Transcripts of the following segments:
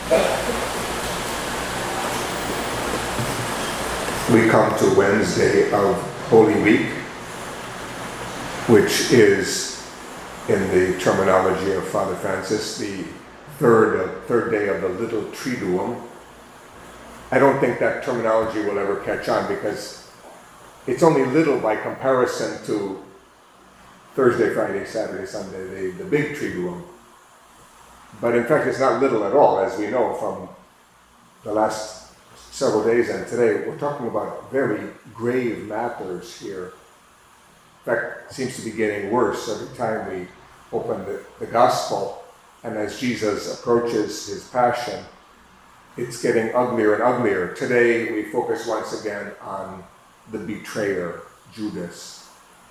We come to Wednesday of Holy Week, which is, in the terminology of Father Francis, the third day of the Little Triduum. I don't think that terminology will ever catch on because it's only little by comparison to Thursday, Friday, Saturday, Sunday, the big Triduum. But in fact, it's not little at all, as we know from the last several days and today. We're talking about very grave matters here. In fact, it seems to be getting worse every time we open the Gospel, and as Jesus approaches his passion, it's getting uglier and uglier. Today, we focus once again on the betrayer, Judas.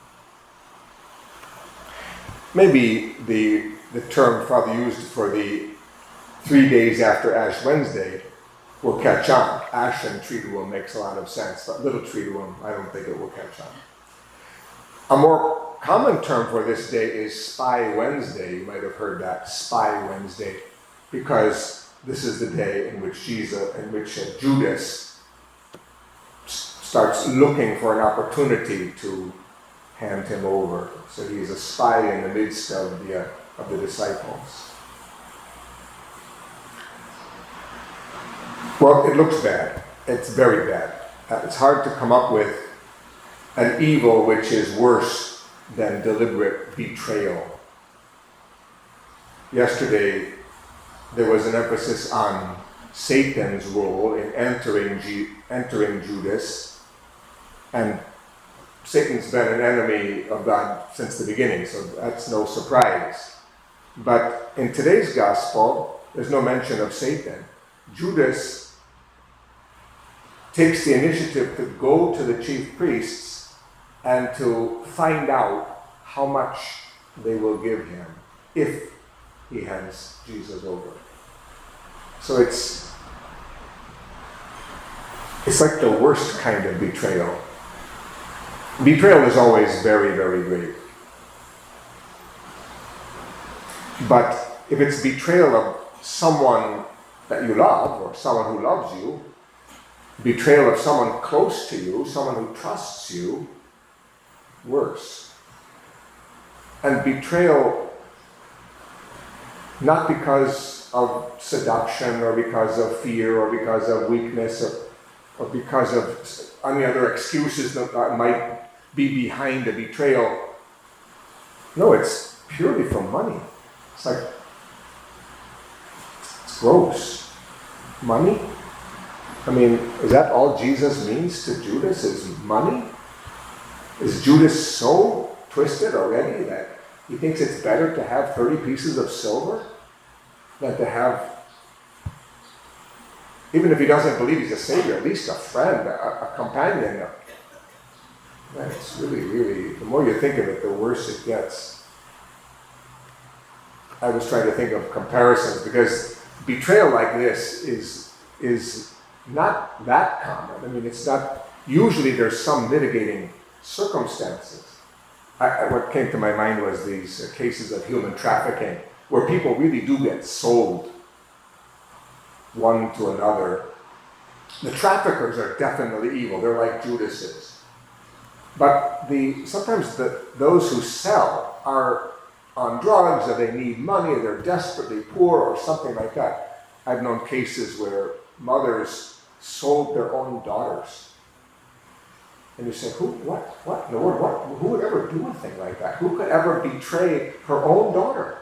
Maybe the term Father used for the 3 days after Ash Wednesday will catch on. Ash and Triduum makes a lot of sense, but Little Triduum, I don't think it will catch on. A more common term for this day is Spy Wednesday. You might have heard that, Spy Wednesday, because this is the day in which Judas starts looking for an opportunity to hand him over. So he's a spy in the midst of the disciples. Well, it looks bad. It's very bad. It's hard to come up with an evil which is worse than deliberate betrayal. Yesterday, there was an emphasis on Satan's role in entering Judas, and Satan's been an enemy of God since the beginning, so that's no surprise. But in today's gospel, there's no mention of Satan. Judas takes the initiative to go to the chief priests and to find out how much they will give him if he hands Jesus over. So it's like the worst kind of betrayal. Betrayal is always very, very grave. But if it's betrayal of someone that you love, or someone who loves you, betrayal of someone close to you, someone who trusts you, worse. And betrayal not because of seduction or because of fear or because of weakness or because of any other excuses that might be behind a betrayal. No, it's purely from money. It's like, it's gross. Money? I mean, is that all Jesus means to Judas, is money? Is Judas so twisted already that he thinks it's better to have 30 pieces of silver than to have, even if he doesn't believe he's a savior, at least a friend, a companion? It's really, really, the more you think of it, the worse it gets. I was trying to think of comparisons because betrayal like this is not that common. I mean, it's not, usually there's some mitigating circumstances. What came to my mind was these cases of human trafficking, where people really do get sold one to another. The traffickers are definitely evil. They're like Judas is. But sometimes those who sell are on drugs, or they need money, or they're desperately poor, or something like that. I've known cases where mothers sold their own daughters. And you say, who would ever do a thing like that? Who could ever betray her own daughter?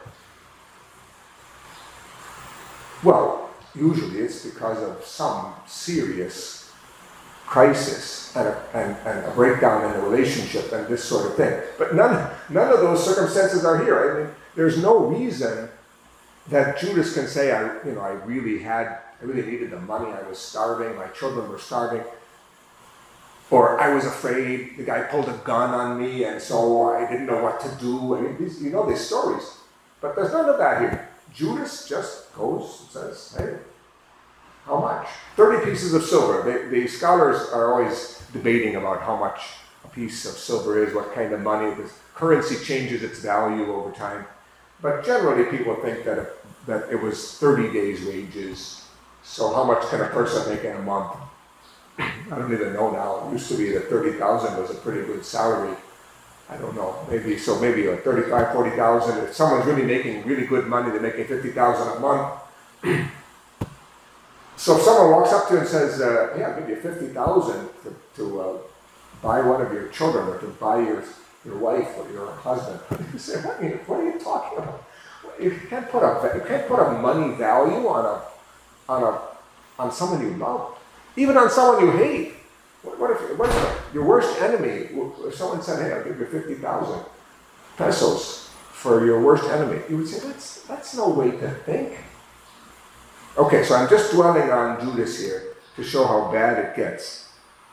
Well, usually it's because of some serious crisis and a breakdown in the relationship and this sort of thing. But none of those circumstances are here. I mean, there's no reason that Judas can say, I really needed the money, I was starving, my children were starving, or I was afraid, the guy pulled a gun on me and so I didn't know what to do. I mean, these stories. But there's none of that here. Judas just goes and says, hey, how much? 30 pieces of silver. The scholars are always debating about how much a piece of silver is, what kind of money. Because currency changes its value over time. But generally people think that that it was 30 days' wages. So how much can a person make in a month? I don't even know now. It used to be that 30,000 was a pretty good salary. I don't know. Maybe like 35, 40,000. If someone's really making really good money, they're making 50,000 a month. So if someone walks up to you and says, "Yeah, I'll give you 50,000 to buy one of your children, or to buy your wife or your husband," you say, "What are you talking about? You can't put a money value on someone you love, even on someone you hate. What if your worst enemy? If someone said, 'Hey, I'll give you 50,000 pesos for your worst enemy,' you would say, that's no way to think." Okay, so I'm just dwelling on Judas here to show how bad it gets.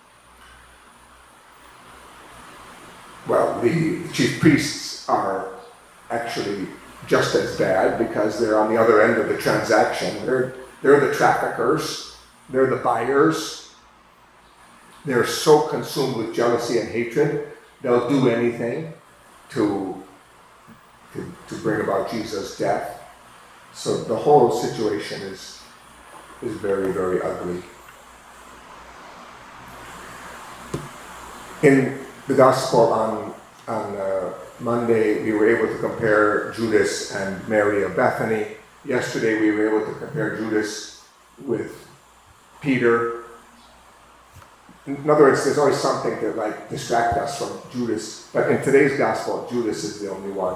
Well, the chief priests are actually just as bad because they're on the other end of the transaction. They're the traffickers. They're the buyers. They're so consumed with jealousy and hatred, they'll do anything to bring about Jesus' death. So the whole situation is very, very ugly. In the gospel on Monday, we were able to compare Judas and Mary of Bethany. Yesterday, we were able to compare Judas with Peter. In other words, there's always something to distract us from Judas. But in today's gospel, Judas is the only one.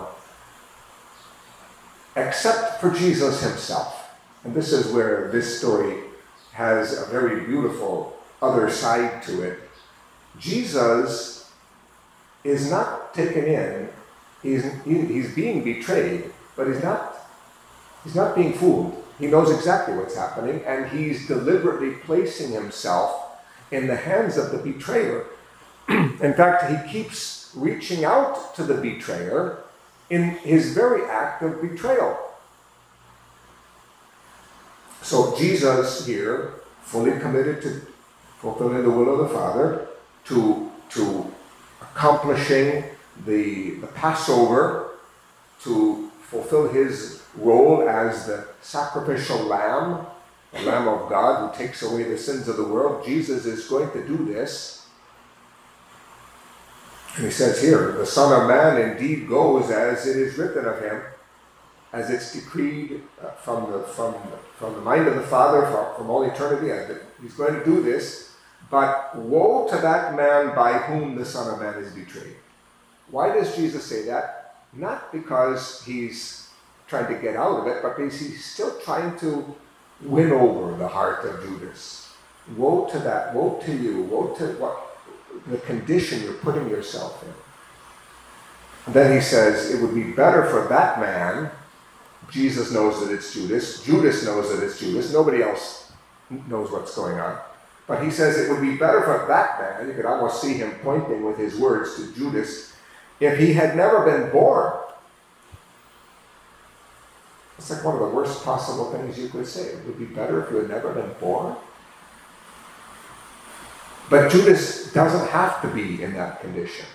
Except for Jesus himself. And this is where this story has a very beautiful other side to it. Jesus is not taken in. He's being betrayed, but he's not being fooled. He knows exactly what's happening, and he's deliberately placing himself in the hands of the betrayer. In fact, he keeps reaching out to the betrayer in his very act of betrayal. So Jesus here, fully committed to fulfilling the will of the Father, to accomplishing the Passover, to fulfill his role as the sacrificial lamb, the Lamb of God who takes away the sins of the world. Jesus is going to do this. And he says here, the Son of Man indeed goes as it is written of him, as it's decreed from the mind of the Father from all eternity. He's going to do this, but woe to that man by whom the Son of Man is betrayed. Why does Jesus say that? Not because he's trying to get out of it, but because he's still trying to win over the heart of Judas. Woe to that, woe to you, woe to the condition you're putting yourself in. And then he says, it would be better for that man. Jesus knows that it's Judas. Judas knows that it's Judas. Nobody else knows what's going on. But he says it would be better for that man, you could almost see him pointing with his words to Judas, if he had never been born. It's like one of the worst possible things you could say. It would be better if you had never been born. But Judas doesn't have to be in that condition.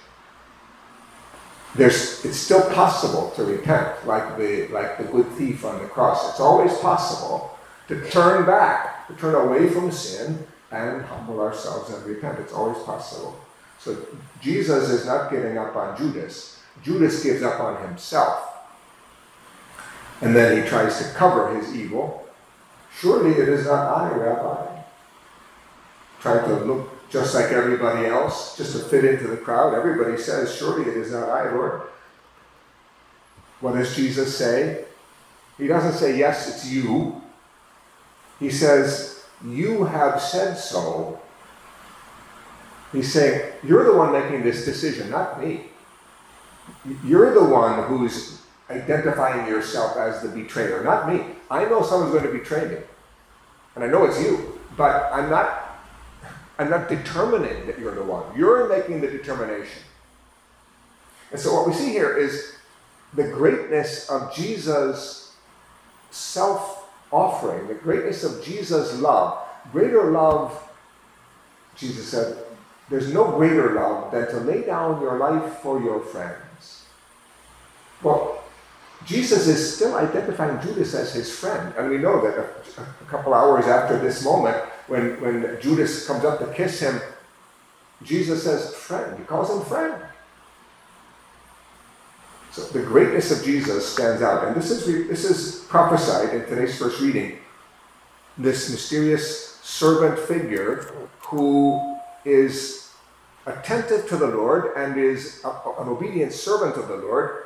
It's still possible to repent, like the good thief on the cross. It's always possible to turn back, to turn away from sin and humble ourselves and repent. It's always possible. So Jesus is not giving up on Judas. Judas gives up on himself. And then he tries to cover his evil. Surely it is not I, Rabbi. Trying to look just like everybody else, just to fit into the crowd. Everybody says, surely it is not I, Lord. What does Jesus say? He doesn't say, yes, it's you. He says, you have said so. He's saying, you're the one making this decision, not me. You're the one who's identifying yourself as the betrayer, not me. I know someone's going to betray me. And I know it's you. But I'm not determining that you're the one. You're making the determination. And so what we see here is the greatness of Jesus' self-offering, the greatness of Jesus' love. Greater love, Jesus said, there's no greater love than to lay down your life for your friends. Well, Jesus is still identifying Judas as his friend. And we know that a couple hours after this moment, when Judas comes up to kiss him, Jesus says, friend. He calls him friend. So the greatness of Jesus stands out. And this is prophesied in today's first reading. This mysterious servant figure who is attentive to the Lord and is an obedient servant of the Lord.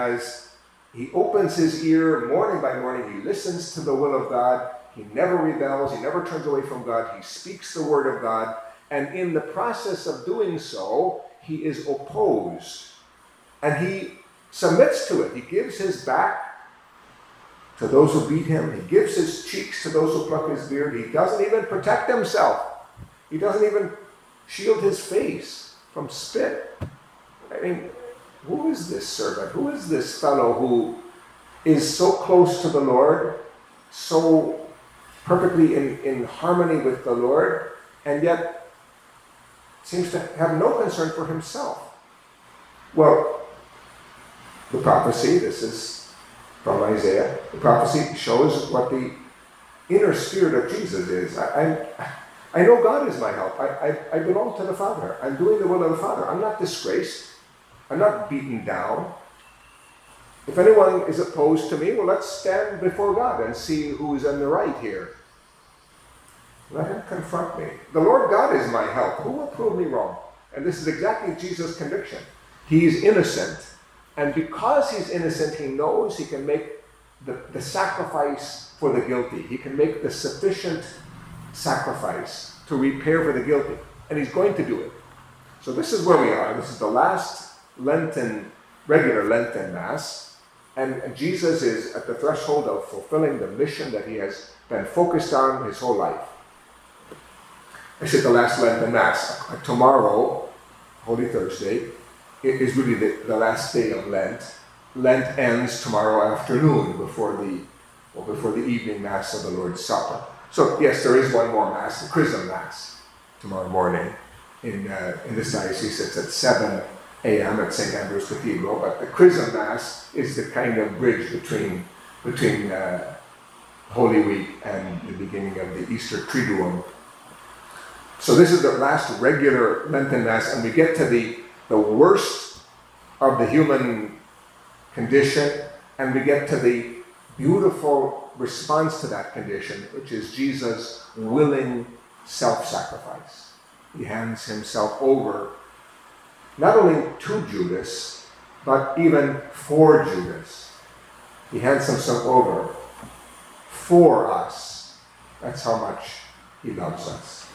He opens his ear morning by morning. He listens to the will of God. He never rebels. He never turns away from God. He speaks the word of God. And in the process of doing so, he is opposed. And he submits to it. He gives his back to those who beat him. He gives his cheeks to those who pluck his beard. He doesn't even protect himself. He doesn't even shield his face from spit. I mean, who is this servant? Who is this fellow who is so close to the Lord, so perfectly in harmony with the Lord, and yet seems to have no concern for himself? Well, the prophecy, this is from Isaiah, the prophecy shows what the inner spirit of Jesus is. I know God is my help. I belong to the Father. I'm doing the will of the Father. I'm not disgraced. I'm not beaten down. If anyone is opposed to me, well, let's stand before God and see who's in the right here. Let him confront me. The Lord God is my help. Who will prove me wrong? And this is exactly Jesus' conviction. He's innocent. And because he's innocent, he knows he can make the sacrifice for the guilty. He can make the sufficient sacrifice to repair for the guilty. And he's going to do it. So this is where we are. This is the last regular Lenten Mass. And Jesus is at the threshold of fulfilling the mission that he has been focused on his whole life. I said the last Lenten Mass. Tomorrow, Holy Thursday, it is really the last day of Lent. Lent ends tomorrow afternoon before the evening Mass of the Lord's Supper. So yes, there is one more Mass, the Chrism Mass, tomorrow morning in this diocese. It's at 7 a.m. at St. Andrew's Cathedral. But the Chrism Mass is the kind of bridge between Holy Week and the beginning of the Easter Triduum. So this is the last regular Lenten Mass, and we get to the worst of the human condition, and we get to the beautiful response to that condition, which is Jesus' willing self-sacrifice. He hands himself over, not only to Judas, but even for Judas. He hands himself over for us. That's how much he loves us.